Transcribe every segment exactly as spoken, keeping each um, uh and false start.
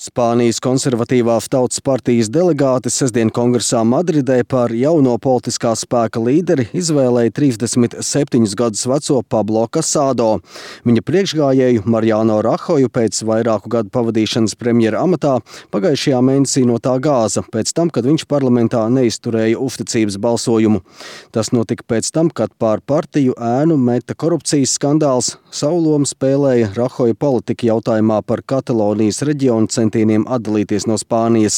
Spānijas konservatīvā Tautas partijas delegāti sestdien kongresā Madridē par jauno politiskā spēka līderi izvēlēja trīsdesmit septiņus gadus veco Pablo Casado. Viņa priekšgājēju Mariano Rajoju pēc vairāku gadu pavadīšanas premjera amatā pagājušajā mēnesī no tā gāza, pēc tam, kad viņš parlamentā neizturēja uzticības balsojumu. Tas notika pēc tam, kad pār partiju ēnu meta korupcijas skandāls, savu lomu spēlēja Rajoja politika jautājumā par Katalonijas reģionu centieniem atdalīties no Spānijas.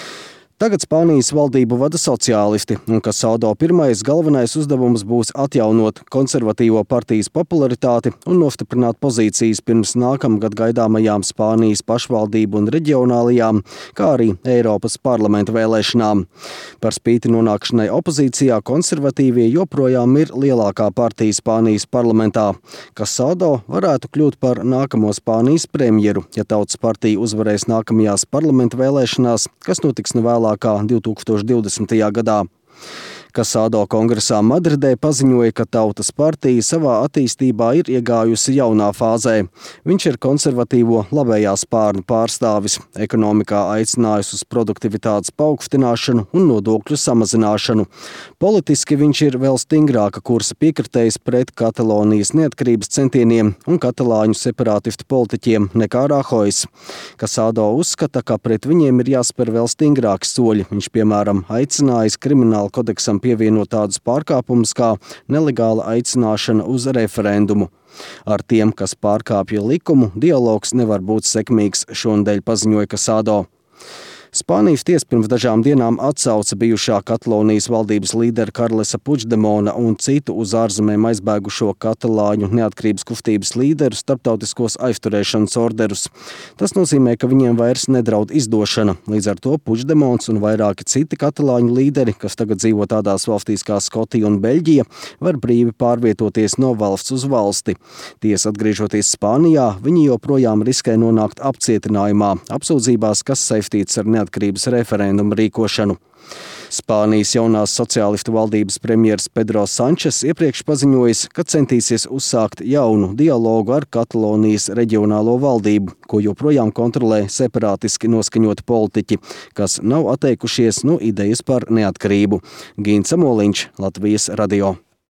Tagad Spānijas valdību vada sociālisti, un Casado pirmais galvenais uzdevums būs atjaunot konservatīvo partijas popularitāti un nostiprināt pozīcijas pirms nākamgad gaidāmajām Spānijas pašvaldību un reģionālajām, kā arī Eiropas parlamenta vēlēšanām. Par spīti nonākšanai opozīcijā konservatīvie joprojām ir lielākā partija Spānijas parlamentā. Casado varētu kļūt par nākamo Spānijas premjeru, ja Tautas partija uzvarēs nākamajās parlamenta vēlēšanās, kas notiks nevēlāk kā divtūkstoš divdesmitajā gadā. Casado kongresā Madridē paziņoja, ka Tautas partija savā attīstībā ir iegājusi jaunā fāzē. Viņš ir konservatīvo labējā spārnu pārstāvis, ekonomikā aicinājis uz produktivitātes paaugstināšanu un nodokļu samazināšanu. Politiski viņš ir vēl stingrāka kursa piekritējis pret Katalonijas neatkarības centieniem un katalāņu separātistu politiķiem nekā Rajojs. Casado uzskata, ka pret viņiem ir jāspēr vēl stingrāki soļi. Viņš, piemēram, aicinājis krimināla kodeksam pievienot tādus pārkāpumus kā nelegāla aicināšana uz referendumu. Ar tiem, kas pārkāpja likumu, dialogs nevar būt sekmīgs, šonadēļ paziņoja Casado. Spānijas tiesa pirms dažām dienām atsauca bijušā Katalonijas valdības līdera Karlesa Puigdemona un citu uz ārzemēm aizbēgušo katalāņu neatkarības kustības līderu starptautiskos aizturēšanas orderus. Tas nozīmē, ka viņiem vairs nedraud izdošana. Līdz ar to Puigdemons un vairāki citi katalāņu līderi, kas tagad dzīvo tādās valstīs kā Skotija un Beļģija, var brīvi pārvietoties no valsts uz valsti. Tiesa atgriežoties Spānijā, viņi joprojām riskē nonākt apcietinājumā, apsūdzībās, kas saistīts ar neatkarības neatkarības referendumu rīkošanu. Spānijas jaunās sociālistu valdības premjers Pedro Sančes iepriekš paziņojis, ka centīsies uzsākt jaunu dialogu ar Katalonijas reģionālo valdību, ko joprojām kontrolē separātiski noskaņoti politiķi, kas nav atteikušies no idejas par neatkarību. Gīns Amoliņš, Latvijas radio.